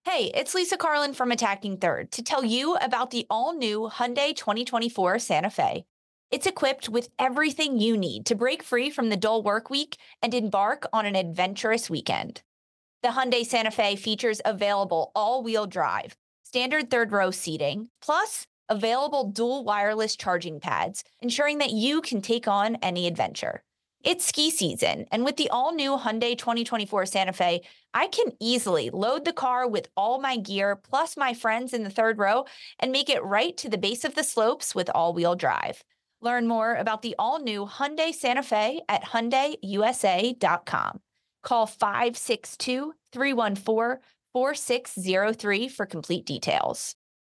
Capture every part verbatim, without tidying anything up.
Hey, it's Lisa Carlin from Attacking Third to tell you about the all-new Hyundai twenty twenty-four Santa Fe. It's equipped with everything you need to break free from the dull work week and embark on an adventurous weekend. The Hyundai Santa Fe features available all-wheel drive, standard third-row seating, plus available dual wireless charging pads, ensuring that you can take on any adventure. It's ski season, and with the all-new Hyundai twenty twenty-four Santa Fe, I can easily load the car with all my gear plus my friends in the third row and make it right to the base of the slopes with all-wheel drive. Learn more about the all-new Hyundai Santa Fe at hyundai u s a dot com. Call five six two, three one four, four six zero three for complete details.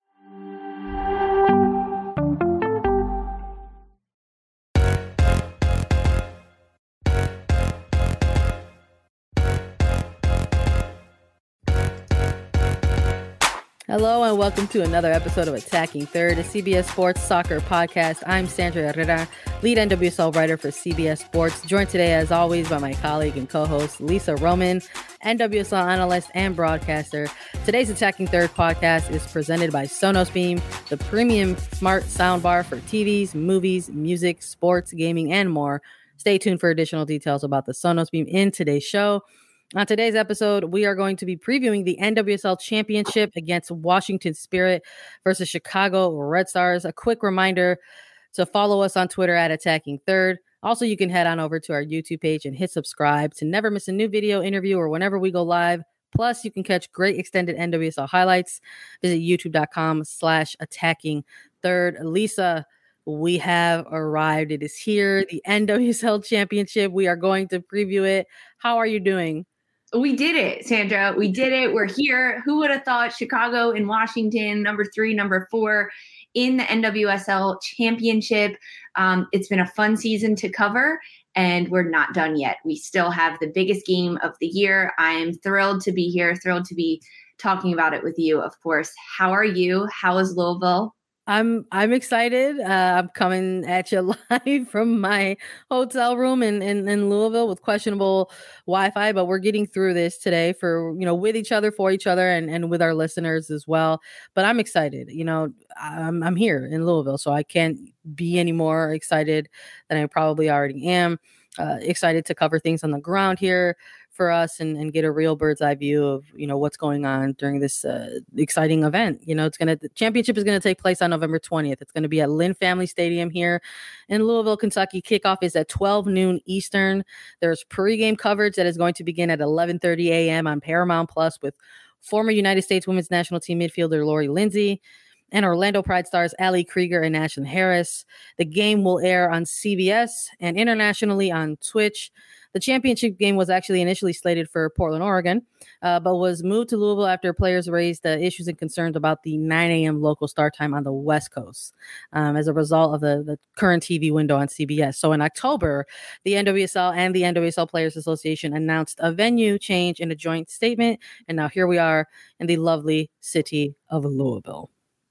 Hello and welcome to another episode of Attacking Third, a C B S Sports soccer podcast. I'm Sandra Herrera, lead N W S L writer for C B S Sports, joined today as always by my colleague and co-host Lisa Roman, N W S L analyst and broadcaster. Today's Attacking Third podcast is presented by Sonos Beam, the premium smart soundbar for T Vs, movies, music, sports, gaming, and more. Stay tuned for additional details about the Sonos Beam in today's show. On today's episode, we are going to be previewing the N W S L Championship against Washington Spirit versus Chicago Red Stars. A quick reminder to follow us on Twitter at Attacking Third. Also, you can head on over to our YouTube page and hit subscribe to never miss a new video, interview, or whenever we go live. Plus, you can catch great extended N W S L highlights. Visit youtube.com slash attacking third. Lisa, we have arrived. It is here, the N W S L Championship. We are going to preview it. How are you doing? We did it, Sandra. We did it. We're here. Who would have thought Chicago and Washington, number three, number four in the N W S L Championship. Um, it's been a fun season to cover, and we're not done yet. We still have the biggest game of the year. I am thrilled to be here, thrilled to be talking about it with you, of course. How are you? How is Louisville? I'm I'm excited. Uh, I'm coming at you live from my hotel room in, in, in Louisville with questionable Wi-Fi, but we're getting through this today for, you know, with each other, for each other, and, and with our listeners as well. But I'm excited. You know, I'm I'm here in Louisville, so I can't be any more excited than I probably already am. Uh, excited to cover things on the ground here for us and, and get a real bird's eye view of, you know, what's going on during this uh, exciting event. You know, it's going to, the championship is going to take place on November twentieth. It's going to be at Lynn Family Stadium here in Louisville, Kentucky. Kickoff is at twelve noon Eastern. There's pregame coverage that is going to begin at eleven thirty a.m. on Paramount Plus with former United States Women's National Team midfielder Lori Lindsay and Orlando Pride stars Ali Krieger and Ashlyn Harris. The game will air on C B S and internationally on Twitch. The championship game was actually initially slated for Portland, Oregon, uh, but was moved to Louisville after players raised uh, issues and concerns about the nine a.m. local start time on the West Coast um, as a result of the, the current T V window on C B S. So in October, the N W S L and the N W S L Players Association announced a venue change in a joint statement, and now here we are in the lovely city of Louisville.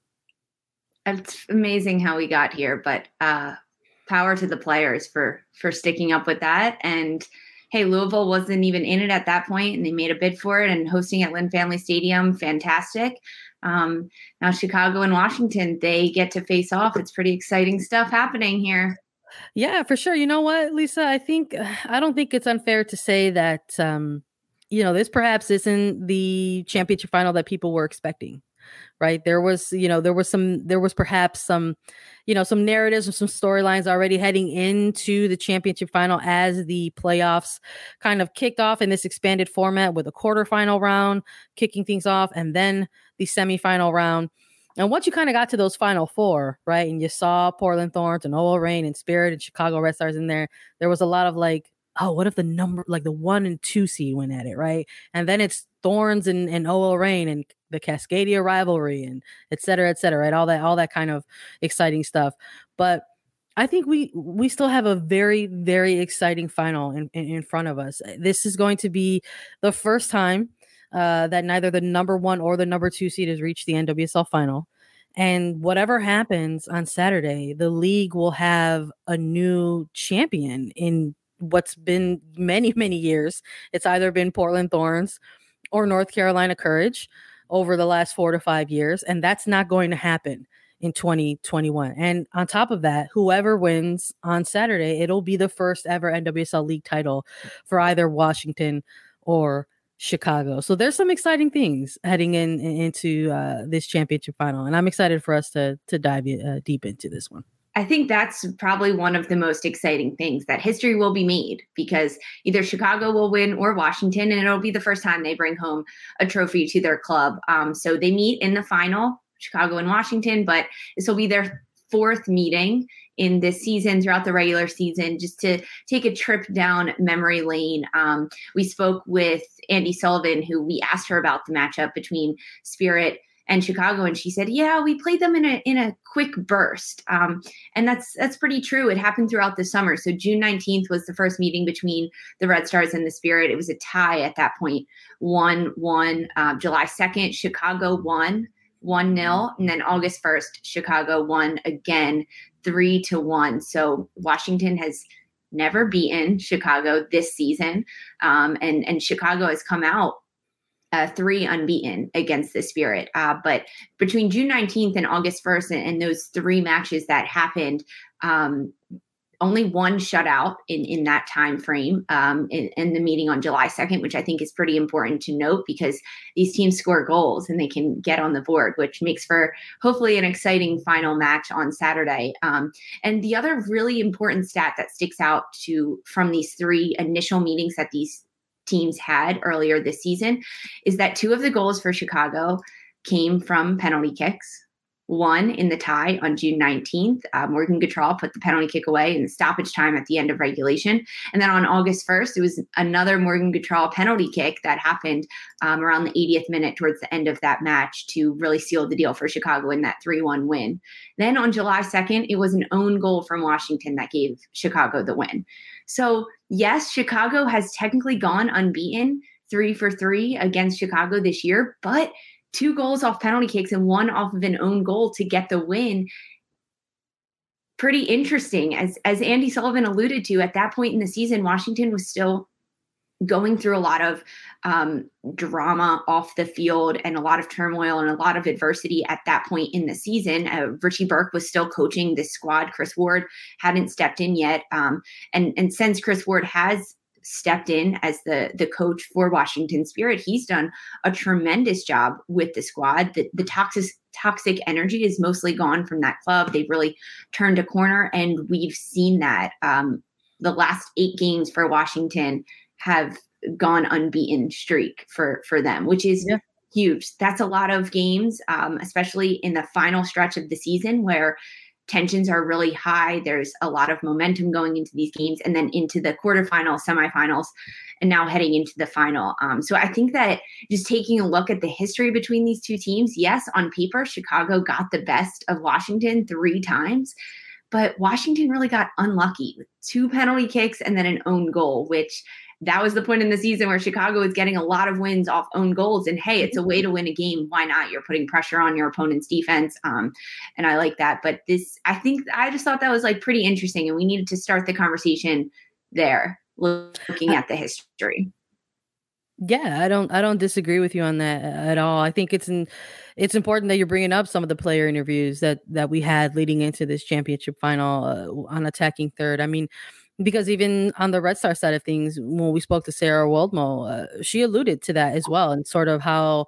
It's amazing how we got here, but uh, power to the players for for sticking up with that. And hey, Louisville wasn't even in it at that point, and they made a bid for it, and hosting at Lynn Family Stadium, fantastic. Um, now Chicago and Washington, they get to face off. It's pretty exciting stuff happening here. Yeah, for sure. You know what, Lisa? I think I don't think it's unfair to say that um, you know, this perhaps isn't the championship final that people were expecting. Right. There was, you know, there was some, there was perhaps some, you know, some narratives or some storylines already heading into the championship final as the playoffs kind of kicked off in this expanded format with a quarterfinal round kicking things off and then the semifinal round. And once you kind of got to those final four, right, and you saw Portland Thorns and O L Reign and Spirit and Chicago Red Stars in there, there was a lot of like, oh, what if the number, like the one and two seed went at it, right? And then it's Thorns and, and O L Reign and the Cascadia rivalry and et cetera, et cetera, right? All that, all that kind of exciting stuff. But I think we we still have a very, very exciting final in, in, in front of us. This is going to be the first time uh, that neither the number one or the number two seed has reached the N W S L final. And whatever happens on Saturday, the league will have a new champion in what's been many, many years. It's either been Portland Thorns or North Carolina Courage. over the last four to five years. And that's not going to happen in twenty twenty-one. And on top of that, whoever wins on Saturday, it'll be the first ever N W S L League title for either Washington or Chicago. So there's some exciting things heading in into uh, this championship final, and I'm excited for us to to dive uh, deep into this one. I think that's probably one of the most exciting things, that history will be made, because either Chicago will win or Washington, and it'll be the first time they bring home a trophy to their club. Um, so they meet in the final, Chicago and Washington, but this will be their fourth meeting in this season, throughout the regular season, just to take a trip down memory lane. Um, we spoke with Andi Sullivan, who we asked her about the matchup between Spirit and Chicago, and she said, yeah, we played them in a in a quick burst. Um, and that's that's pretty true. It happened throughout the summer. So June nineteenth was the first meeting between the Red Stars and the Spirit. It was a tie at that point, one one. Uh, July second, Chicago won one nil, and then August first, Chicago won again three to one. So Washington has never beaten Chicago this season, um, and and Chicago has come out Uh, three unbeaten against the Spirit. Uh, but between June nineteenth and August first, and, and those three matches that happened, um, only one shutout in, in that time frame um, in, in the meeting on July second, which I think is pretty important to note, because these teams score goals and they can get on the board, which makes for hopefully an exciting final match on Saturday. Um, and the other really important stat that sticks out to from these three initial meetings that these teams had earlier this season is that two of the goals for Chicago came from penalty kicks. One in the tie on June nineteenth, uh, Morgan Gautrat put the penalty kick away in stoppage time at the end of regulation. And then on August first, it was another Morgan Gautrat penalty kick that happened um, around the eightieth minute towards the end of that match to really seal the deal for Chicago in that three one win. Then on July second, it was an own goal from Washington that gave Chicago the win. So yes, Chicago has technically gone unbeaten, three for three against Chicago this year, but two goals off penalty kicks and one off of an own goal to get the win. Pretty interesting. As, as Andi Sullivan alluded to, at that point in the season, Washington was still going through a lot of um, drama off the field and a lot of turmoil and a lot of adversity at that point in the season. Uh, Richie Burke was still coaching this squad. Chris Ward hadn't stepped in yet. Um, and, and since Chris Ward has stepped in as the, the coach for Washington Spirit, he's done a tremendous job with the squad. The, the toxic, toxic energy is mostly gone from that club. They've really turned a corner, and we've seen that. Um, the last eight games for Washington have gone unbeaten streak for, for them, which is yeah. huge. That's a lot of games, um, especially in the final stretch of the season where tensions are really high. There's a lot of momentum going into these games, and then into the quarterfinals, semifinals, and now heading into the final. Um, so I think that just taking a look at the history between these two teams, yes, on paper, Chicago got the best of Washington three times, but Washington really got unlucky with two penalty kicks and then an own goal, which that was the point in the season where Chicago is getting a lot of wins off own goals. And hey, it's a way to win a game. Why not? You're putting pressure on your opponent's defense. Um, and I like that. But this, I think, I just thought that was like pretty interesting. And we needed to start the conversation there, looking at the history. Yeah, I don't, I don't disagree with you on that at all. I think it's in, it's important that you're bringing up some of the player interviews that that we had leading into this championship final uh, on attacking third. I mean, because even on the Red Star side of things, when we spoke to Sarah Waldmo, uh, she alluded to that as well, and sort of how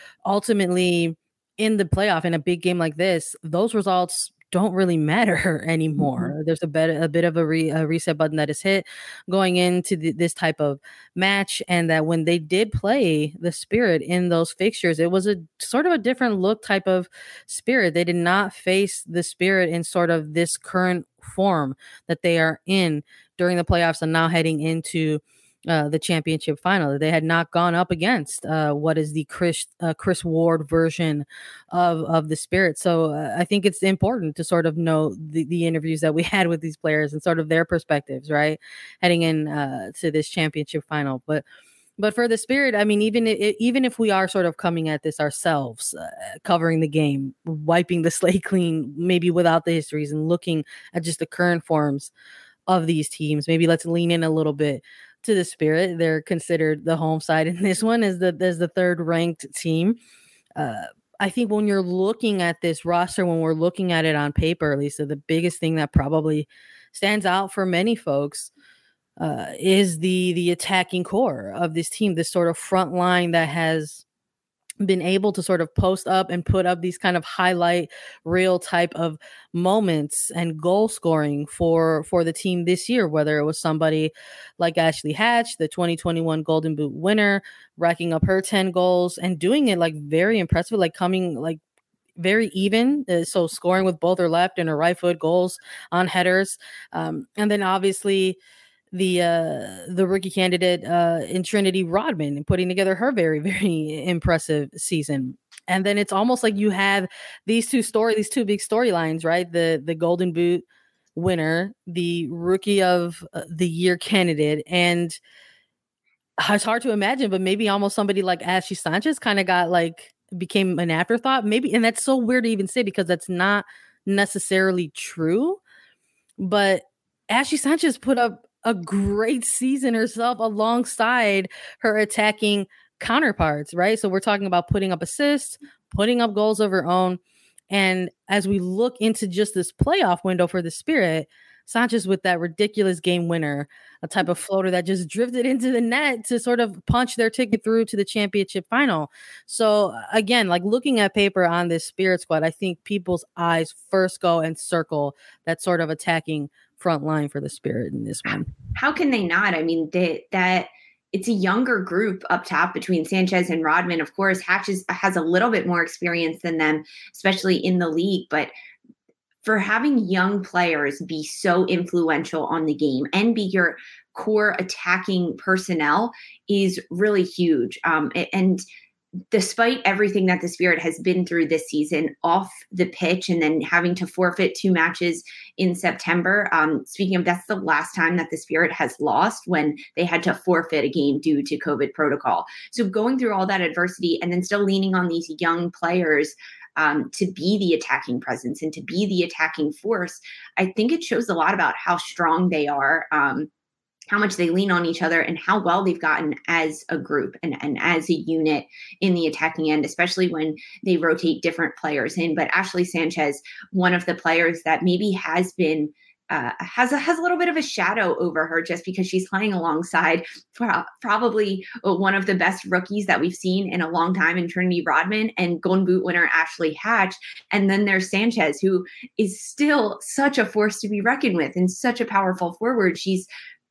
ultimately in the playoff, in a big game like this, those results don't really matter anymore. Mm-hmm. There's a bit, a bit of a, re, a reset button that is hit going into the, this type of match, and that when they did play the Spirit in those fixtures, it was a sort of a different look type of Spirit. They did not face the Spirit in sort of this current form that they are in during the playoffs and now heading into uh, the championship final. They had not gone up against uh, what is the Chris uh, Chris Ward version of of the Spirit. So uh, I think it's important to sort of know the, the interviews that we had with these players and sort of their perspectives, right, heading in uh, to this championship final. But But for the Spirit, I mean, even if, even if we are sort of coming at this ourselves, uh, covering the game, wiping the slate clean, maybe without the histories, and looking at just the current forms of these teams, maybe let's lean in a little bit to the Spirit. They're considered the home side in this one as the as the third ranked team. uh, I think when you're looking at this roster, when we're looking at it on paper, Lisa, the biggest thing that probably stands out for many folks uh, is the the attacking core of this team, this sort of front line that has been able to sort of post up and put up these kind of highlight reel type of moments and goal scoring for for the team this year, whether it was somebody like Ashley Hatch, the twenty twenty-one Golden Boot winner, racking up her ten goals and doing it like very impressive, like coming like very even. Uh, so scoring with both her left and her right foot, goals on headers. Um, and then obviously the uh, the rookie candidate uh, in Trinity Rodman and putting together her very, very impressive season. And then it's almost like you have these two story, these two big storylines, right? The the Golden Boot winner, the rookie of uh, the year candidate, and it's hard to imagine, but maybe almost somebody like Ashley Sanchez kind of got like became an afterthought, maybe. And that's so weird to even say because that's not necessarily true. But Ashley Sanchez put up a great season herself alongside her attacking counterparts, right? So we're talking about putting up assists, putting up goals of her own. And as we look into just this playoff window for the Spirit, Sanchez with that ridiculous game winner, a type of floater that just drifted into the net to sort of punch their ticket through to the championship final. So again, like looking at paper on this Spirit squad, I think people's eyes first go and circle that sort of attacking front line for the Spirit in this one. How can they not? I mean, they, that it's a younger group up top between Sanchez and Rodman. Of course, Hatch is, has a little bit more experience than them, especially in the league. But for having young players be so influential on the game and be your core attacking personnel is really huge. Um, and despite everything that the Spirit has been through this season off the pitch and then having to forfeit two matches in September, um, speaking of, that's the last time that the Spirit has lost, when they had to forfeit a game due to COVID protocol. So going through all that adversity and then still leaning on these young players um, to be the attacking presence and to be the attacking force, I think it shows a lot about how strong they are, um, how much they lean on each other, and how well they've gotten as a group and, and as a unit in the attacking end, especially when they rotate different players in. But Ashley Sanchez, one of the players that maybe has been uh, has a, has a little bit of a shadow over her just because she's playing alongside pro- probably one of the best rookies that we've seen in a long time in Trinity Rodman and Golden Boot winner Ashley Hatch. And then there's Sanchez, who is still such a force to be reckoned with and such a powerful forward. She's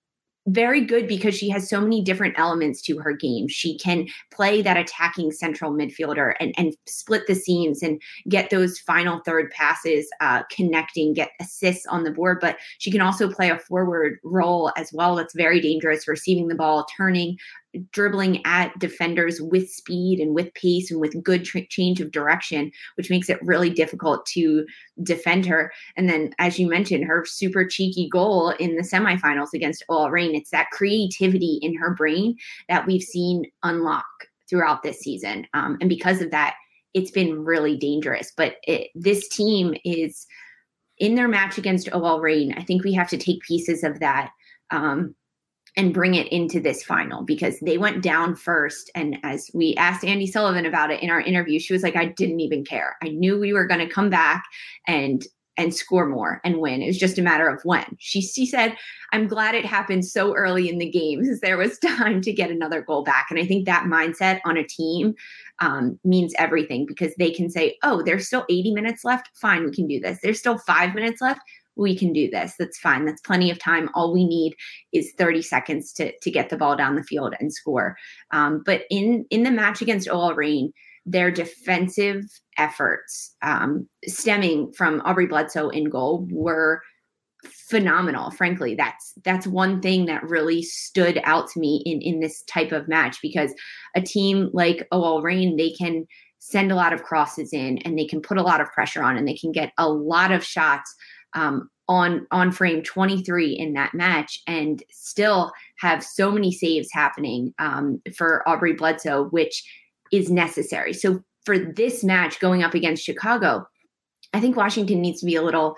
very good because she has so many different elements to her game. She can play that attacking central midfielder and, and split the seams and get those final third passes uh, connecting, get assists on the board. But she can also play a forward role as well. That's very dangerous, receiving the ball, turning, dribbling at defenders with speed and with pace and with good tra- change of direction, which makes it really difficult to defend her. And then, as you mentioned, her super cheeky goal in the semifinals against O L Reign, it's that creativity in her brain that we've seen unlock throughout this season. Um, and because of that, it's been really dangerous. But it, this team is in their match against O L Reign. I think we have to take pieces of that um, and bring it into this final, because they went down first. And as we asked Andi Sullivan about it in our interview, she was like, I didn't even care. I knew we were going to come back and and score more and win. It was just a matter of when. She, she said, I'm glad it happened so early in the game because there was time to get another goal back. And I think that mindset on a team um, means everything, because they can say, oh, there's still eighty minutes left. Fine, we can do this. There's still five minutes left. We can do this. That's fine. That's plenty of time. All we need is thirty seconds to, to get the ball down the field and score. Um, but in, in the match against O L Reign, their defensive efforts um, stemming from Aubrey Bledsoe in goal were phenomenal. Frankly, that's that's one thing that really stood out to me in, in this type of match, because a team like O L Reign, they can send a lot of crosses in and they can put a lot of pressure on and they can get a lot of shots Um, on on frame twenty-three in that match and still have so many saves happening um, for Aubrey Bledsoe, which is necessary. So for this match going up against Chicago, I think Washington needs to be a little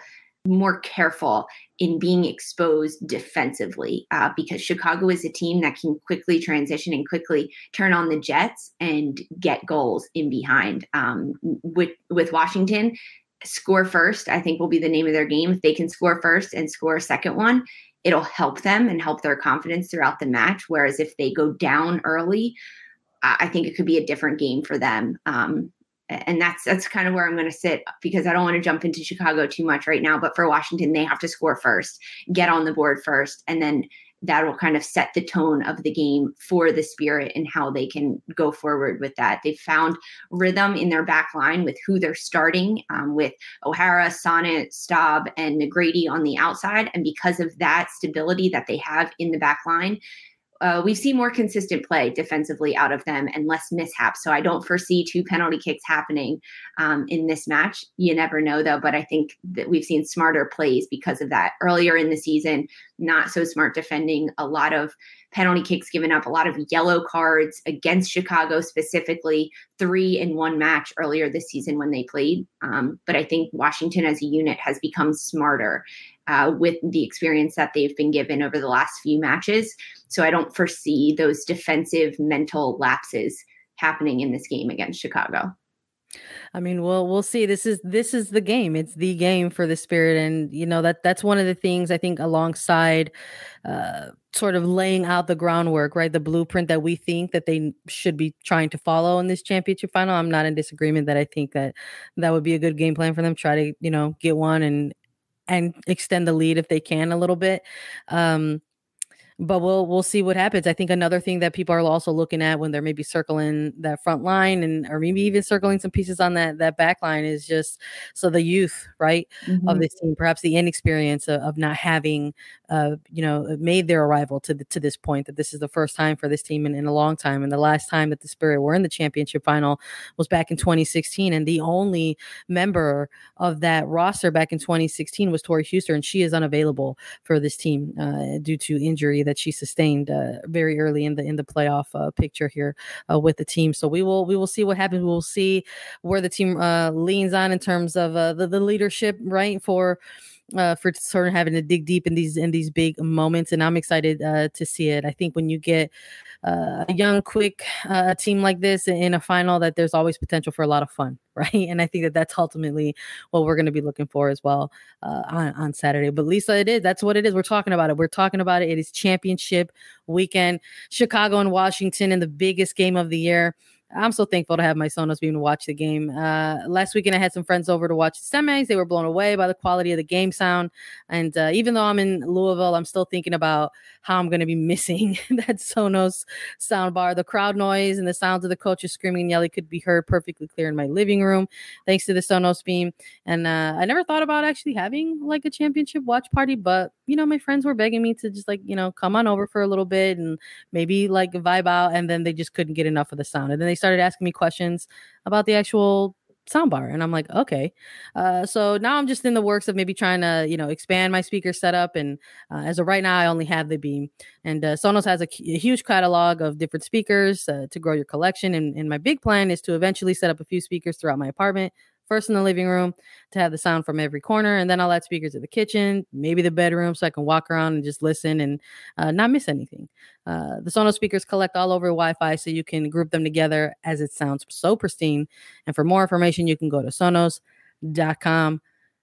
more careful in being exposed defensively uh, because Chicago is a team that can quickly transition and quickly turn on the jets and get goals in behind. Um, with, with Washington, score first, I think will be the name of their game. If they can score first and score a second one, it'll help them and help their confidence throughout the match. Whereas if they go down early, I think it could be a different game for them. Um, And that's that's kind of where I'm going to sit because I don't want to jump into Chicago too much right now. But for Washington, they have to score first, get on the board first, and then that will kind of set the tone of the game for the Spirit and how they can go forward with that. They've found rhythm in their back line with who they're starting um, with O'Hara, Sonnet, Staub, and McGrady on the outside. And because of that stability that they have in the back line, Uh, we've seen more consistent play defensively out of them and less mishaps. So I don't foresee two penalty kicks happening um, in this match. You never know, though. But I think that we've seen smarter plays because of that. Earlier in the season, not so smart defending, a lot of penalty kicks given up, a lot of yellow cards against Chicago specifically, three in one match earlier this season when they played. Um, but I think Washington as a unit has become smarter uh, with the experience that they've been given over the last few matches. So I don't foresee those defensive mental lapses happening in this game against Chicago. I mean, we'll we'll see. This is this is the game. It's the game for the Spirit, and you know that that's one of the things I think alongside uh, sort of laying out the groundwork, right? The blueprint that we think that they should be trying to follow in this championship final. I'm not in disagreement that I think that that would be a good game plan for them. Try to you know get one and and extend the lead if they can a little bit. Um, But we'll we'll see what happens. I think another thing that people are also looking at when they're maybe circling that front line and or maybe even circling some pieces on that that back line is just so the youth, right, mm-hmm. of this team, perhaps the inexperience of, of not having, uh, you know, made their arrival to the, to this point. That this is the first time for this team in, in a long time, and the last time that the Spirit were in the championship final was back in twenty sixteen, and the only member of that roster back in twenty sixteen was Tori Huster, and she is unavailable for this team uh, due to injury that she sustained uh, very early in the in the playoff uh, picture here uh, with the team. So we will we will see what happens. We will see where the team uh, leans on in terms of uh, the, the leadership, right, for uh, for sort of having to dig deep in these in these big moments. And I'm excited uh, to see it. I think when you get uh, a young, quick uh, team like this in a final, that there's always potential for a lot of fun, right? And I think that that's ultimately what we're going to be looking for as well uh, on, on Saturday. But Lisa, it is. That's what it is. We're talking about it. We're talking about it. It is championship weekend. Chicago and Washington in the biggest game of the year. I'm so thankful to have my Sonos beam to watch the game. Uh, last weekend, I had some friends over to watch the semis. They were blown away by the quality of the game sound. And uh, even though I'm in Louisville, I'm still thinking about how I'm going to be missing that Sonos soundbar. The crowd noise and the sounds of the coaches screaming and yelling could be heard perfectly clear in my living room, thanks to the Sonos beam. And uh, I never thought about actually having like a championship watch party, but you know, my friends were begging me to just like, you know, come on over for a little bit and maybe like vibe out. And then they just couldn't get enough of the sound. And then they started asking me questions about the actual soundbar. And I'm like, okay. Uh, so now I'm just in the works of maybe trying to, you know, expand my speaker setup. And uh, as of right now, I only have the beam. And uh, Sonos has a, a huge catalog of different speakers uh, to grow your collection. And, and my big plan is to eventually set up a few speakers throughout my apartment. First in the living room to have the sound from every corner. And then I'll add speakers in the kitchen, maybe the bedroom, so I can walk around and just listen and uh, not miss anything. Uh, the Sonos speakers collect all over Wi-Fi, so you can group them together as it sounds so pristine. And for more information, you can go to sonos dot com.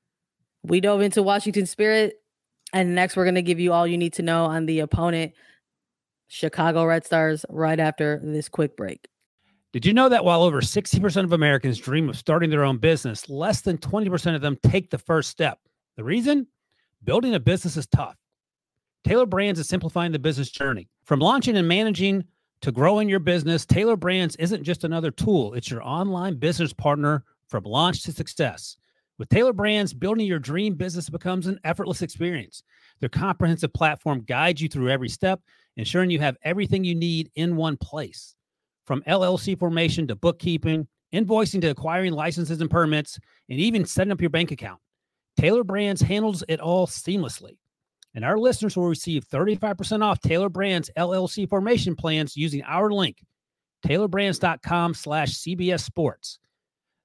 We dove into Washington Spirit. And next, we're going to give you all you need to know on the opponent, Chicago Red Stars, right after this quick break. Did you know that while over sixty percent of Americans dream of starting their own business, less than twenty percent of them take the first step? The reason? Building a business is tough. Taylor Brands is simplifying the business journey. From launching and managing to growing your business, Taylor Brands isn't just another tool. It's your online business partner from launch to success. With Taylor Brands, building your dream business becomes an effortless experience. Their comprehensive platform guides you through every step, ensuring you have everything you need in one place. From L L C formation to bookkeeping, invoicing to acquiring licenses and permits, and even setting up your bank account, Taylor Brands handles it all seamlessly. And our listeners will receive thirty-five percent off Taylor Brands L L C formation plans using our link, taylorbrands dot com slash C B S Sports.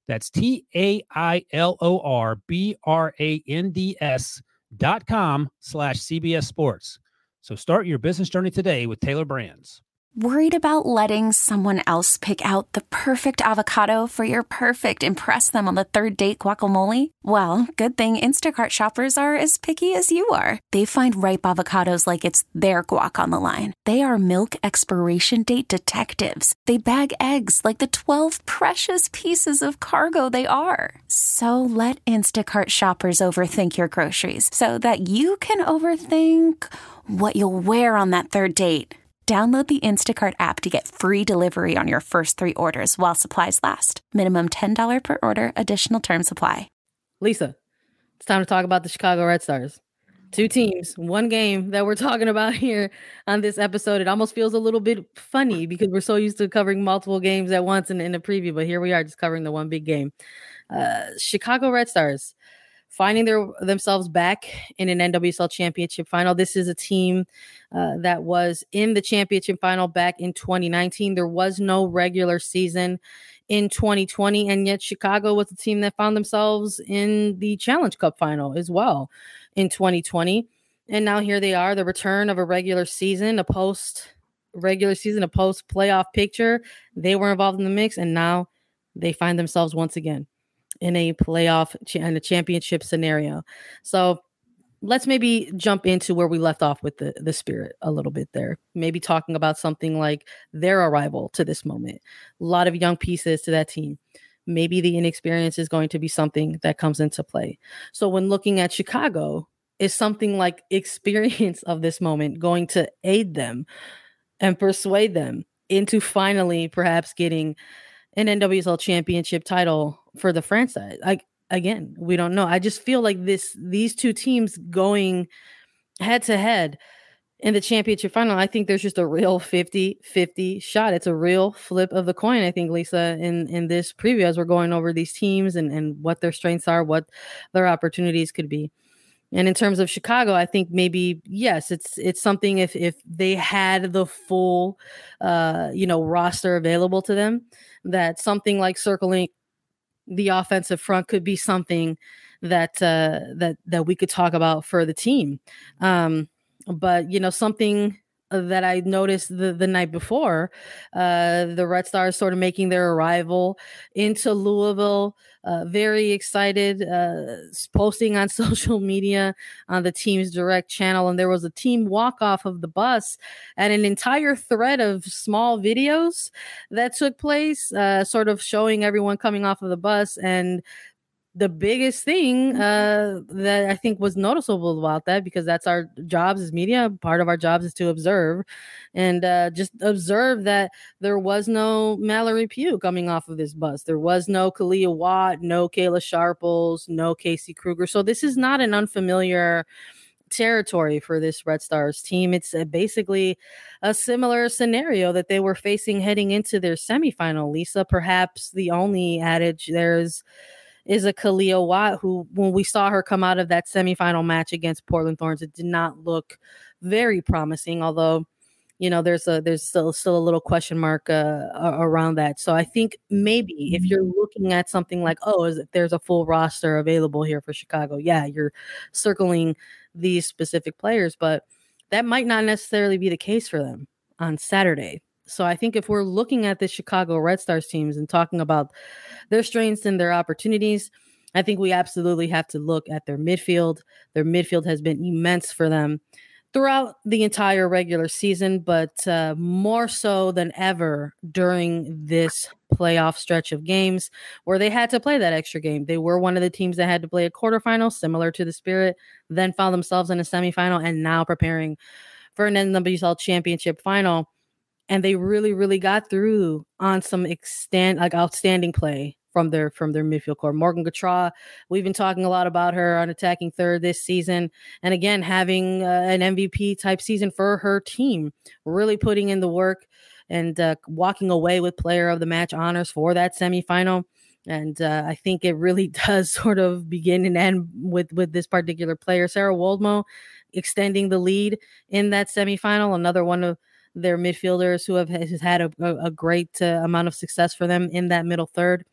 That's T A I L O R B R A N D S dot com slash C B S Sports. So start your business journey today with Taylor Brands. Worried about letting someone else pick out the perfect avocado for your perfect impress them on the third date guacamole? Well, good thing Instacart shoppers are as picky as you are. They find ripe avocados like it's their guac on the line. They are milk expiration date detectives. They bag eggs like the twelve precious pieces of cargo they are. So let Instacart shoppers overthink your groceries so that you can overthink what you'll wear on that third date. Download the Instacart app to get free delivery on your first three orders while supplies last. Minimum ten dollars per order. Additional terms apply. Lisa, it's time to talk about the Chicago Red Stars. Two teams, one game that we're talking about here on this episode. It almost feels a little bit funny because we're so used to covering multiple games at once in, in a preview, but here we are just covering the one big game. Uh, Chicago Red Stars finding their themselves back in an N W S L championship final. This is a team uh, that was in the championship final back in twenty nineteen. There was no regular season in twenty twenty, and yet Chicago was the team that found themselves in the Challenge Cup final as well in twenty twenty. And now here they are, the return of a regular season, a post regular season, a post playoff picture. They were involved in the mix, and now they find themselves once again in a playoff and a championship scenario. So let's maybe jump into where we left off with the, the Spirit a little bit there. Maybe talking about something like their arrival to this moment. A lot of young pieces to that team. Maybe the inexperience is going to be something that comes into play. So when looking at Chicago, is something like experience of this moment going to aid them and persuade them into finally perhaps getting an N W S L championship title for the franchise? Like, again, we don't know. I just feel like this, these two teams going head to head in the championship final, I think there's just a real fifty-fifty shot. It's a real flip of the coin, I think, Lisa, in, in this preview, as we're going over these teams and, and what their strengths are, what their opportunities could be. And in terms of Chicago, I think maybe, yes, it's it's something if if they had the full, uh, you know, roster available to them, that something like circling the offensive front could be something that uh, that that we could talk about for the team. Um, but, you know, something that I noticed the, the night before, uh, the Red Stars sort of making their arrival into Louisville, uh, very excited, uh, posting on social media on the team's direct channel. And there was a team walk off of the bus and an entire thread of small videos that took place, uh, sort of showing everyone coming off of the bus. And the biggest thing uh, that I think was noticeable about that, because that's our jobs as media, part of our jobs is to observe and uh, just observe that there was no Mallory Pugh coming off of this bus. There was no Kalia Watt, no Kayla Sharples, no Casey Kruger. So this is not an unfamiliar territory for this Red Stars team. It's uh, basically a similar scenario that they were facing heading into their semifinal. Lisa, perhaps the only adage there is is a Kalia Watt, who, when we saw her come out of that semifinal match against Portland Thorns, it did not look very promising, although, you know, there's a there's still still a little question mark uh, around that. So I think maybe if you're looking at something like, oh, is it, there's a full roster available here for Chicago, yeah, you're circling these specific players, but that might not necessarily be the case for them on Saturday. So I think if we're looking at the Chicago Red Stars teams and talking about their strengths and their opportunities, I think we absolutely have to look at their midfield. Their midfield has been immense for them throughout the entire regular season, but uh, more so than ever during this playoff stretch of games where they had to play that extra game. They were one of the teams that had to play a quarterfinal, similar to the Spirit, then found themselves in a semifinal, and now preparing for an N W S L championship final. And they really, really got through on some extent, like outstanding play from their from their midfield core. Morgan Gautrat, we've been talking a lot about her on attacking third this season. And again, having uh, an M V P type season for her team, really putting in the work and uh, walking away with player of the match honors for that semifinal. And uh, I think it really does sort of begin and end with, with this particular player. Sarah Woldmo extending the lead in that semifinal, another one of their midfielders who have has had a, a great uh, amount of success for them in that middle third.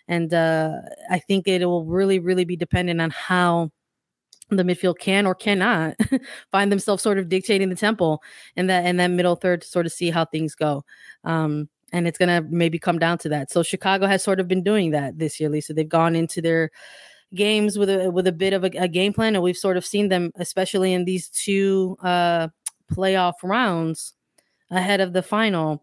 And uh, I think it will really, really be dependent on how the midfield can or cannot find themselves sort of dictating the tempo in that in that middle third to sort of see how things go. Um, and it's going to maybe come down to that. So Chicago has sort of been doing that this year, Lisa. They've gone into their games with a with a bit of a, a game plan, and we've sort of seen them, especially in these two uh, playoff rounds ahead of the final,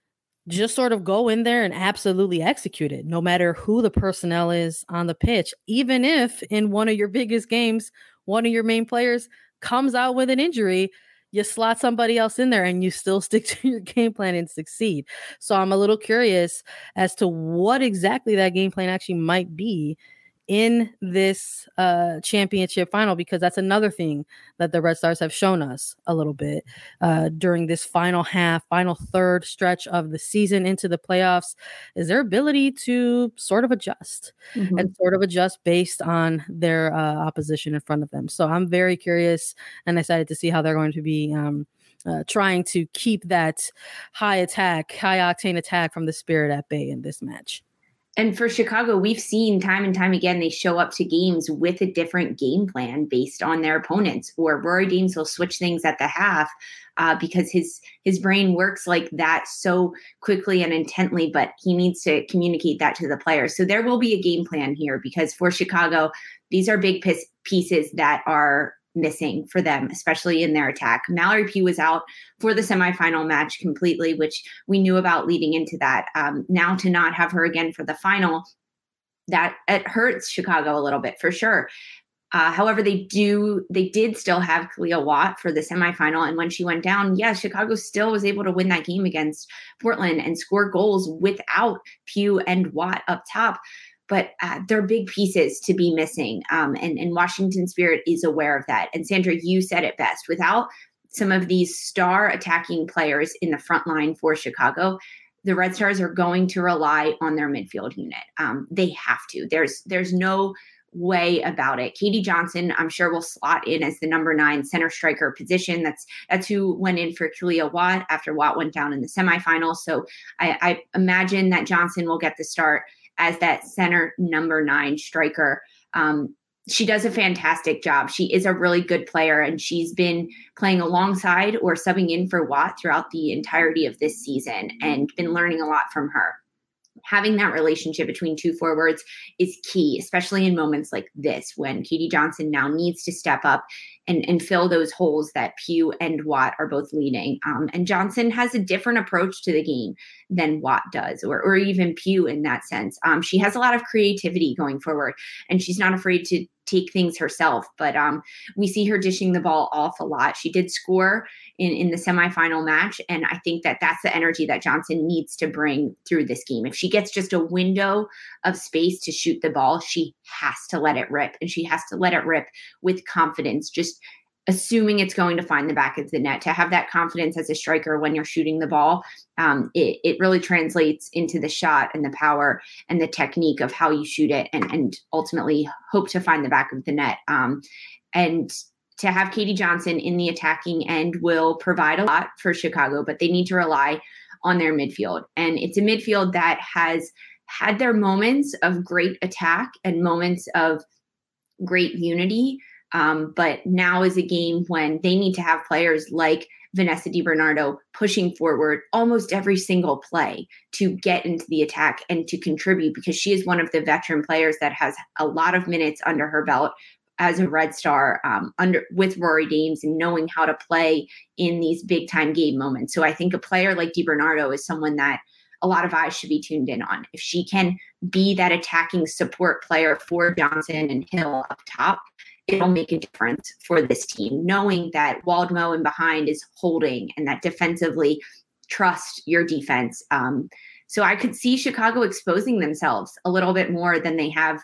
just sort of go in there and absolutely execute it, no matter who the personnel is on the pitch. Even if in one of your biggest games, one of your main players comes out with an injury, you slot somebody else in there and you still stick to your game plan and succeed. So I'm a little curious as to what exactly that game plan actually might be in this uh, championship final, because that's another thing that the Red Stars have shown us a little bit uh, during this final half, final third stretch of the season into the playoffs, is their ability to sort of adjust mm-hmm. and sort of adjust based on their uh, opposition in front of them. So I'm very curious and excited to see how they're going to be um, uh, trying to keep that high attack, high octane attack from the Spirit at bay in this match. And for Chicago, we've seen time and time again, they show up to games with a different game plan based on their opponents. Or Rory Dames will switch things at the half uh, because his his brain works like that so quickly and intently, but he needs to communicate that to the players. So there will be a game plan here, because for Chicago, these are big piece, pieces that are missing for them, especially in their attack. Mallory Pugh was out for the semifinal match completely, which we knew about leading into that. Um, now to not have her again for the final, that it hurts Chicago a little bit for sure. Uh, however, they do they did still have Kealia Watt for the semifinal, and when she went down, yeah, Chicago still was able to win that game against Portland and score goals without Pugh and Watt up top. But uh, they're big pieces to be missing. Um, and, and Washington Spirit is aware of that. And Sandra, you said it best. Without some of these star attacking players in the front line for Chicago, the Red Stars are going to rely on their midfield unit. Um, they have to. There's there's no way about it. Katie Johnson, I'm sure, will slot in as the number nine center striker position. That's that's who went in for Kealia Watt after Watt went down in the semifinals. So I, I imagine that Johnson will get the start as that center number nine striker. Um, she does a fantastic job. She is a really good player, and she's been playing alongside or subbing in for Watt throughout the entirety of this season and been learning a lot from her. Having that relationship between two forwards is key, especially in moments like this when Katie Johnson now needs to step up and, and fill those holes that Pugh and Watt are both leading. Um, and Johnson has a different approach to the game than Watt does, or, or even Pugh in that sense. Um, she has a lot of creativity going forward, and she's not afraid to take things herself, but um, we see her dishing the ball off a lot. She did score in, in the semifinal match, and I think that that's the energy that Johnson needs to bring through this game. If she gets just a window of space to shoot the ball, she has to let it rip, and she has to let it rip with confidence, just assuming it's going to find the back of the net. To have that confidence as a striker when you're shooting the ball, um, it, it really translates into the shot and the power and the technique of how you shoot it, and, and ultimately hope to find the back of the net. Um, and to have Katie Johnson in the attacking end will provide a lot for Chicago, but they need to rely on their midfield. And it's a midfield that has had their moments of great attack and moments of great unity. Um, but now is a game when they need to have players like Vanessa DiBernardo pushing forward almost every single play to get into the attack and to contribute, because she is one of the veteran players that has a lot of minutes under her belt as a Red Star, um, under with Rory Dames, and knowing how to play in these big time game moments. So I think a player like DiBernardo is someone that a lot of eyes should be tuned in on. If she can be that attacking support player for Johnson and Hill up top, it'll make a difference for this team, knowing that Waldmo and behind is holding, and that defensively trust your defense. Um, so I could see Chicago exposing themselves a little bit more than they have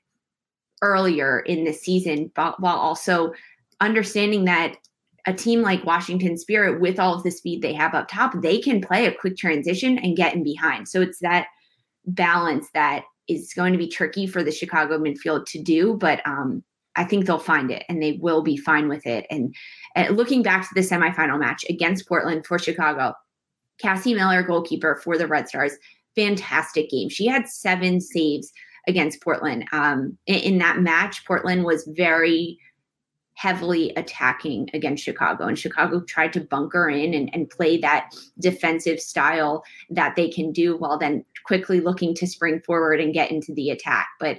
earlier in the season, but while also understanding that a team like Washington Spirit, with all of the speed they have up top, they can play a quick transition and get in behind. So it's that balance that is going to be tricky for the Chicago midfield to do, but um, I think they'll find it, and they will be fine with it. And, and looking back to the semifinal match against Portland for Chicago, Cassie Miller, goalkeeper for the Red Stars, fantastic game. She had seven saves against Portland. Um, in, in that match, Portland was very heavily attacking against Chicago, and Chicago tried to bunker in and, and play that defensive style that they can do while then quickly looking to spring forward and get into the attack. But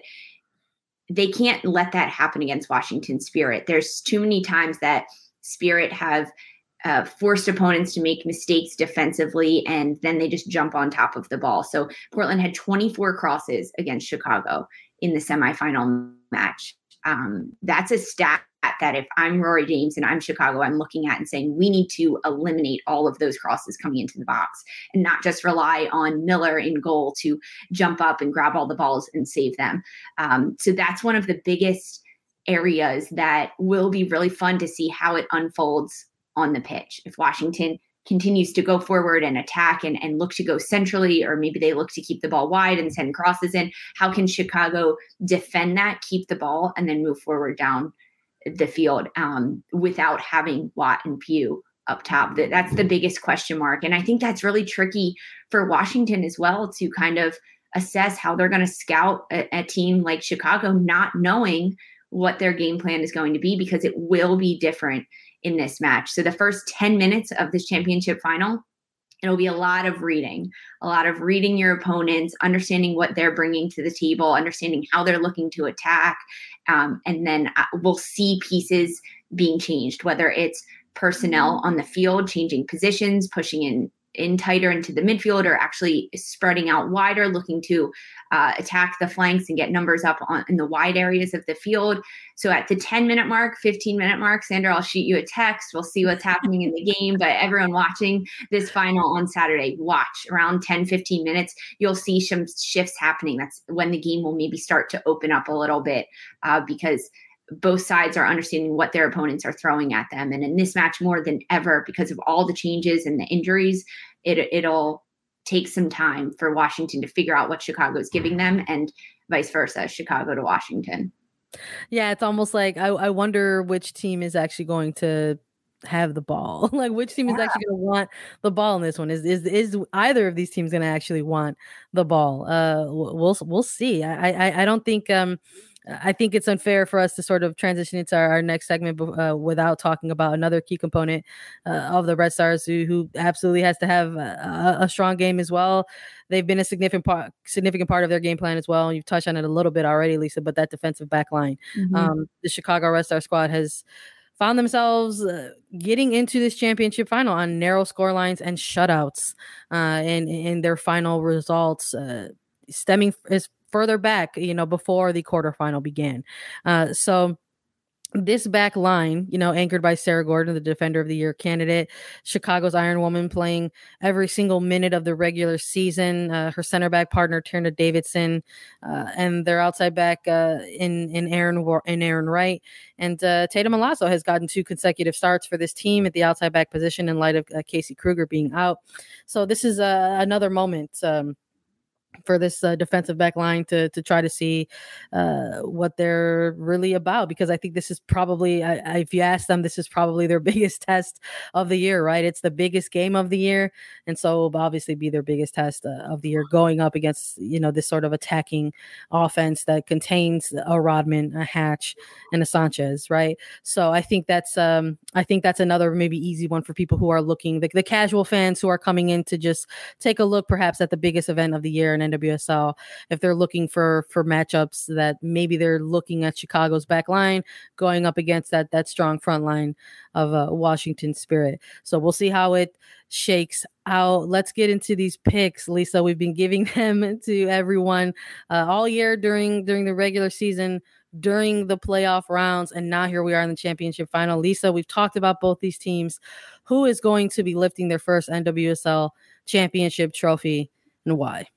they can't let that happen against Washington Spirit. There's too many times that Spirit have uh, forced opponents to make mistakes defensively, and then they just jump on top of the ball. So Portland had twenty-four crosses against Chicago in the semifinal match. Um, that's a stat that if I'm Rory James and I'm Chicago, I'm looking at and saying, we need to eliminate all of those crosses coming into the box and not just rely on Miller in goal to jump up and grab all the balls and save them. Um, so that's one of the biggest areas that will be really fun to see how it unfolds on the pitch. If Washington continues to go forward and attack and, and look to go centrally, or maybe they look to keep the ball wide and send crosses in, how can Chicago defend that, keep the ball, and then move forward down the field um, without having Watt and Pugh up top? That, that's the biggest question mark. And I think that's really tricky for Washington as well to kind of assess how they're going to scout a, a team like Chicago, not knowing what their game plan is going to be, because it will be different in this match. So the first ten minutes of this championship final, it'll be a lot of reading, a lot of reading your opponents, understanding what they're bringing to the table, understanding how they're looking to attack. Um, and then we'll see pieces being changed, whether it's personnel on the field, changing positions, pushing in, in tighter into the midfield, or actually spreading out wider, looking to uh, attack the flanks and get numbers up on, in the wide areas of the field. So at the ten minute mark, fifteen minute mark, Sandra, I'll shoot you a text. We'll see what's happening in the game. But everyone watching this final on Saturday, watch around ten, fifteen minutes. You'll see some shifts happening. That's when the game will maybe start to open up a little bit uh, because both sides are understanding what their opponents are throwing at them. And in this match, more than ever, because of all the changes and the injuries, it, it'll take some time for Washington to figure out what Chicago is giving them, and vice versa, Chicago to Washington. Yeah, it's almost like I, I wonder which team is actually going to have the ball. Like which team is yeah. actually going to want the ball in this one? Is is is either of these teams going to actually want the ball? Uh, we'll we'll see. I I, I don't think um. I think it's unfair for us to sort of transition into our, our next segment uh, without talking about another key component uh, of the Red Stars, who, who absolutely has to have a, a strong game as well. They've been a significant part, significant part of their game plan as well. You've touched on it a little bit already, Lisa, but that defensive back line, mm-hmm. um, the Chicago Red Star squad has found themselves uh, getting into this championship final on narrow score lines and shutouts uh, in, in their final results, uh, stemming is further back, you know, before the quarterfinal began. Uh, so this back line, you know, anchored by Sarah Gordon, the Defender of the Year candidate, Chicago's Iron Woman, playing every single minute of the regular season. Uh, her center back partner, Tierna Davidson, uh, and their outside back uh, in in Aaron in Aaron Wright, and uh, Tatum Milazzo has gotten two consecutive starts for this team at the outside back position in light of uh, Casey Kruger being out. So this is uh, another moment Um, for this uh, defensive back line to to try to see uh, what they're really about, because I think this is probably, I, I, if you ask them, this is probably their biggest test of the year, right? It's the biggest game of the year, and so it'll obviously be their biggest test uh, of the year, going up against, you know, this sort of attacking offense that contains a Rodman, a Hatch, and a Sanchez, right? So I think that's um I think that's another maybe easy one for people who are looking, the, the casual fans who are coming in to just take a look perhaps at the biggest event of the year in N W S L. If they're looking for for matchups that maybe they're looking at Chicago's back line going up against that that strong front line of uh, Washington Spirit. So we'll see how it shakes out. Let's get into these picks, Lisa. We've been giving them to everyone uh, all year during during the regular season, during the playoff rounds, and now here we are in the championship final. Lisa, we've talked about both these teams. Who is going to be lifting their first N W S L championship trophy, and why?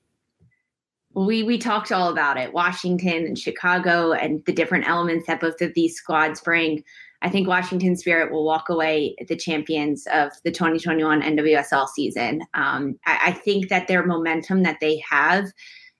We we talked all about it, Washington and Chicago and the different elements that both of these squads bring. I think Washington Spirit will walk away the champions of the twenty twenty-one N W S L season. Um, I, I think that their momentum that they have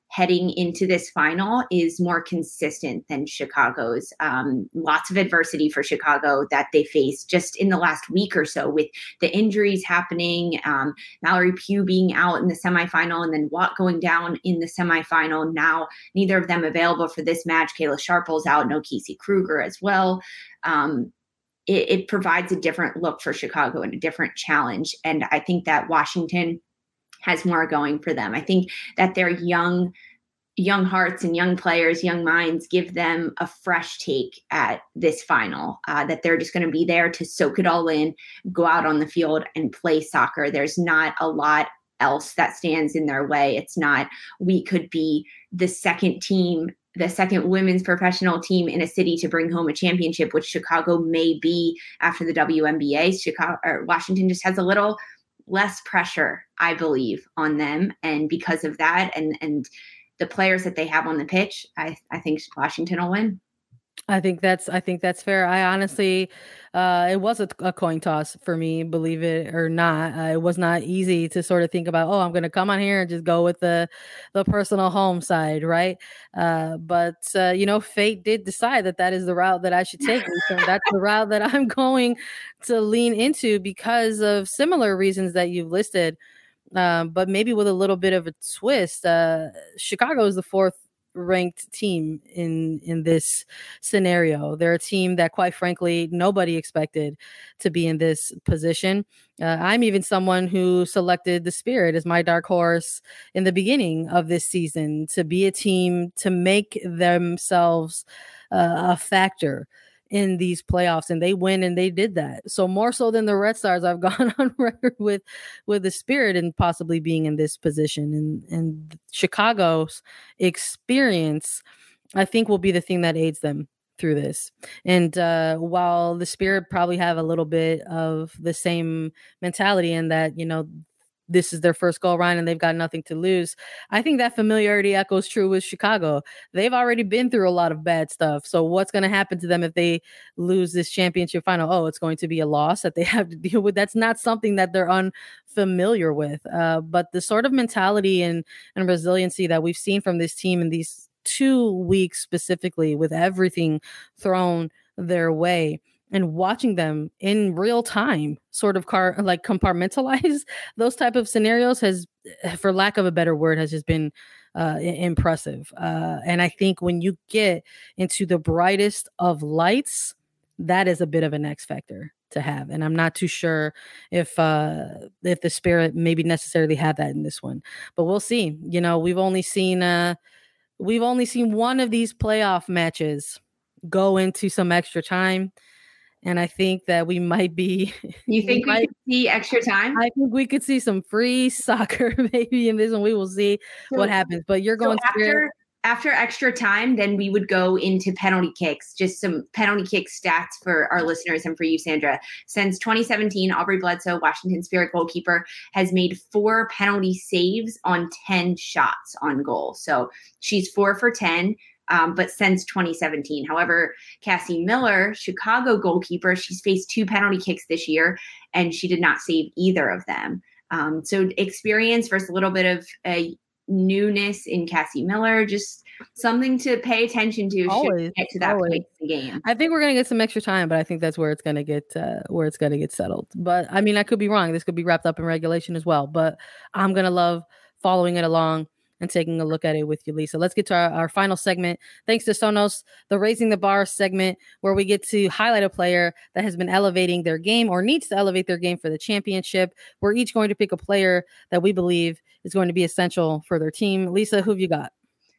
heading into this final is more consistent than Chicago's. Um, lots of adversity for Chicago that they faced just in the last week or so with the injuries happening, um, Mallory Pugh being out in the semifinal and then Watt going down in the semifinal. Now, neither of them available for this match. Kayla Sharple's out, no Casey Kruger as well. Um, it, it provides a different look for Chicago and a different challenge. And I think that Washington has more going for them. I think that their young, young hearts and young players, young minds give them a fresh take at this final, uh, that they're just going to be there to soak it all in, go out on the field and play soccer. There's not a lot else that stands in their way. It's not, we could be the second team, the second women's professional team in a city to bring home a championship, which Chicago may be after the W N B A. Chicago or Washington just has a little less pressure, I believe, on them. And because of that and and the players that they have on the pitch, I, I think Washington will win. I think that's I think that's fair. I honestly, uh, it was a, a coin toss for me, believe it or not. Uh, it was not easy to sort of think about, oh, I'm going to come on here and just go with the the personal home side, right? Uh, but uh, you know, fate did decide that that is the route that I should take. So that's the route that I'm going to lean into because of similar reasons that you've listed, um, but maybe with a little bit of a twist. Uh, Chicago is the fourth ranked team in in this scenario. They're a team that, quite frankly, nobody expected to be in this position. Uh, I'm even someone who selected the Spirit as my dark horse in the beginning of this season to be a team to make themselves uh, a factor in these playoffs, and they win and they did that. So more so than the Red Stars, I've gone on record with with the Spirit and possibly being in this position. And and Chicago's experience, I think, will be the thing that aids them through this. And uh, while the Spirit probably have a little bit of the same mentality in that, you know, this is their first go around and they've got nothing to lose, I think that familiarity echoes true with Chicago. They've already been through a lot of bad stuff. So what's going to happen to them if they lose this championship final? Oh, it's going to be a loss that they have to deal with. That's not something that they're unfamiliar with. Uh, but the sort of mentality and, and resiliency that we've seen from this team in these two weeks specifically, with everything thrown their way, and watching them in real time sort of car like compartmentalize those type of scenarios has, for lack of a better word, has just been uh, impressive. Uh, and I think when you get into the brightest of lights, that is a bit of an X factor to have. And I'm not too sure if uh, if the Spirit maybe necessarily had that in this one, but we'll see. You know, we've only seen uh, we've only seen one of these playoff matches go into some extra time. And I think that we might be. You think we, we might, could see extra time? I think we could see some free soccer maybe in this one. We will see so, what happens. But you're going so after after extra time, then we would go into penalty kicks. Just some penalty kick stats for our listeners and for you, Sandra. Since twenty seventeen, Aubrey Bledsoe, Washington Spirit goalkeeper, has made four penalty saves on ten shots on goal. So she's four for ten. Um, but since twenty seventeen. However, Cassie Miller, Chicago goalkeeper, she's faced two penalty kicks this year, and she did not save either of them. Um, so experience versus a little bit of a newness in Cassie Miller, just something to pay attention to. Always, get to that always. point in the game. I think we're gonna get some extra time, but I think that's where it's gonna get uh, where it's gonna get settled. But I mean, I could be wrong. This could be wrapped up in regulation as well. But I'm gonna love following it along and taking a look at it with you, Lisa. Let's get to our, our final segment. Thanks to Sonos, the Raising the Bar segment, where we get to highlight a player that has been elevating their game or needs to elevate their game for the championship. We're each going to pick a player that we believe is going to be essential for their team. Lisa, who have you got?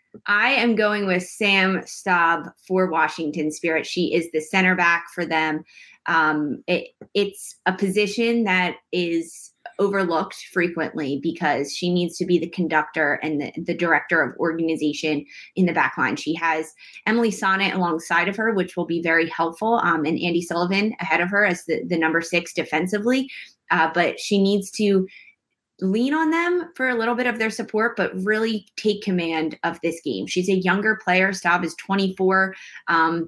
I am going with Sam Staub for Washington Spirit. She is the center back for them. Um, it, it's a position that is overlooked frequently because she needs to be the conductor and the, the director of organization in the back line. She has Emily Sonnet alongside of her, which will be very helpful, um, and Andy Sullivan ahead of her as the, the number six defensively. Uh, but she needs to lean on them for a little bit of their support, but really take command of this game. She's a younger player. Staub is twenty-four. Um,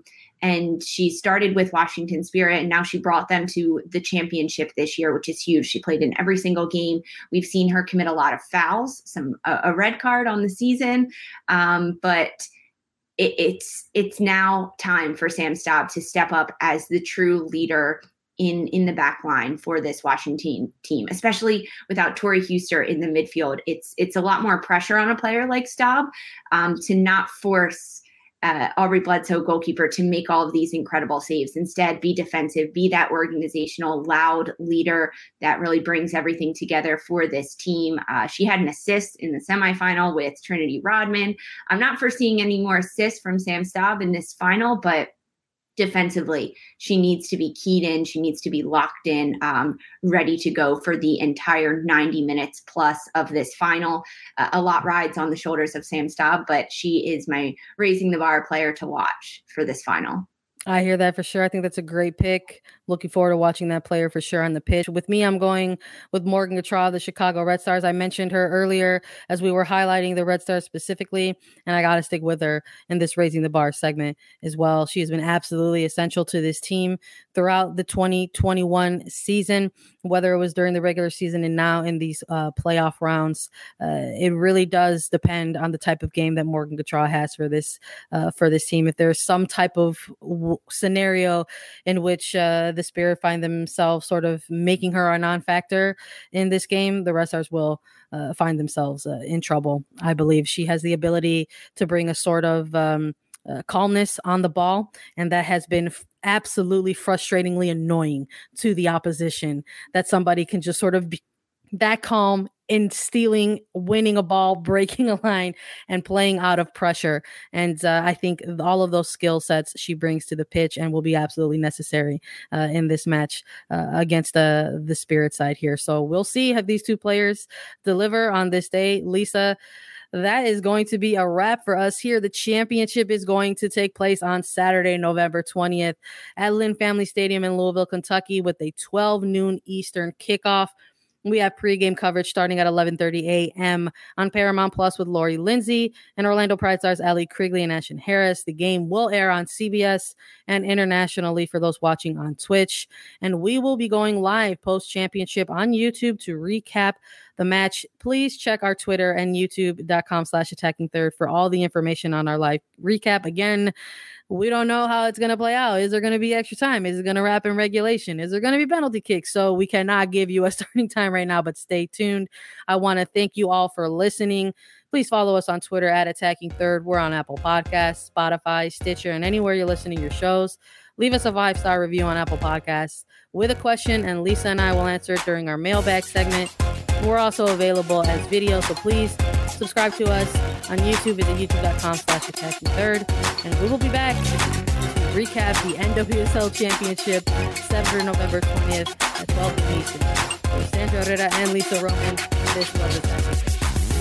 And she started with Washington Spirit, and now she brought them to the championship this year, which is huge. She played in every single game. We've seen her commit a lot of fouls, some a, a red card on the season, um, but it, it's it's now time for Sam Staab to step up as the true leader in in the back line for this Washington team, especially without Tori Huster in the midfield. It's it's a lot more pressure on a player like Staab um, to not force uh, Aubrey Bledsoe, goalkeeper, to make all of these incredible saves. Instead, be defensive, be that organizational, loud leader that really brings everything together for this team. Uh, she had an assist in the semifinal with Trinity Rodman. I'm not foreseeing any more assists from Sam Staab in this final, but defensively, she needs to be keyed in. She needs to be locked in, um, ready to go for the entire ninety minutes plus of this final. Uh, a lot rides on the shoulders of Sam Staab, but she is my raising the bar player to watch for this final. I hear that for sure. I think that's a great pick. Looking forward to watching that player for sure on the pitch. With me, I'm going with Morgan Gautrat, the Chicago Red Stars. I mentioned her earlier as we were highlighting the Red Stars specifically, and I got to stick with her in this Raising the Bar segment as well. She has been absolutely essential to this team throughout the twenty twenty-one season, whether it was during the regular season and now in these uh, playoff rounds. Uh, it really does depend on the type of game that Morgan Gautrat has for this uh, for this team. If there's some type of w- scenario in which uh, the Spirit find themselves sort of making her a non-factor in this game, the Red Stars will uh, find themselves uh, in trouble. I believe she has the ability to bring a sort of um, uh, calmness on the ball, and that has been f- absolutely frustratingly annoying to the opposition, that somebody can just sort of be that calm in stealing, winning a ball, breaking a line, and playing out of pressure. And uh, I think all of those skill sets she brings to the pitch and will be absolutely necessary uh, in this match uh, against the, the Spirit side here. So we'll see how these two players deliver on this day. Lisa, that is going to be a wrap for us here. The championship is going to take place on Saturday, November twentieth at Lynn Family Stadium in Louisville, Kentucky, with a twelve noon Eastern kickoff. We have pregame coverage starting at eleven thirty a.m. on Paramount Plus with Lori Lindsay and Orlando Pride Stars Ali Krigley and Ashton Harris. The game will air on C B S and internationally for those watching on Twitch. And we will be going live post-championship on YouTube to recap the match. Please check our Twitter and youtube.com slash attacking third for all the information on our live recap. Again, we don't know how it's going to play out. Is there going to be extra time? Is it going to wrap in regulation? Is there going to be penalty kicks? So we cannot give you a starting time right now, but stay tuned. I want to thank you all for listening. Please follow us on Twitter at Attacking Third. We're on Apple Podcasts, Spotify, Stitcher, and anywhere you're listening to your shows. Leave us a five-star review on Apple Podcasts with a question, and Lisa and I will answer it during our mailbag segment. We're also available as video, so please subscribe to us on YouTube at youtube.com slash attacking third. And we will be back to recap the N W S L Championship Saturday, November twentieth at twelve p.m. Eastern. With Sandra Herrera and Lisa Roman, this was Attacking Third.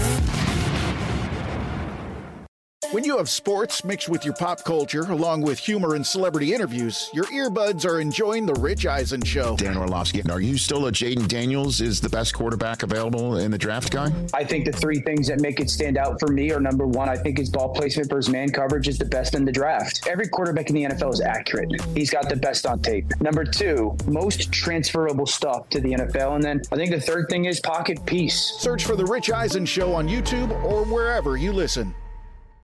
When you have sports mixed with your pop culture, along with humor and celebrity interviews, your earbuds are enjoying The Rich Eisen Show. Dan Orlovsky, are you still a Jaden Daniels is the best quarterback available in the draft guy? I think the three things that make it stand out for me are, number one, I think his ball placement versus man coverage is the best in the draft. Every quarterback in the N F L is accurate. He's got the best on tape. Number two, most transferable stuff to the N F L. And then I think the third thing is pocket peace. Search for The Rich Eisen Show on YouTube or wherever you listen.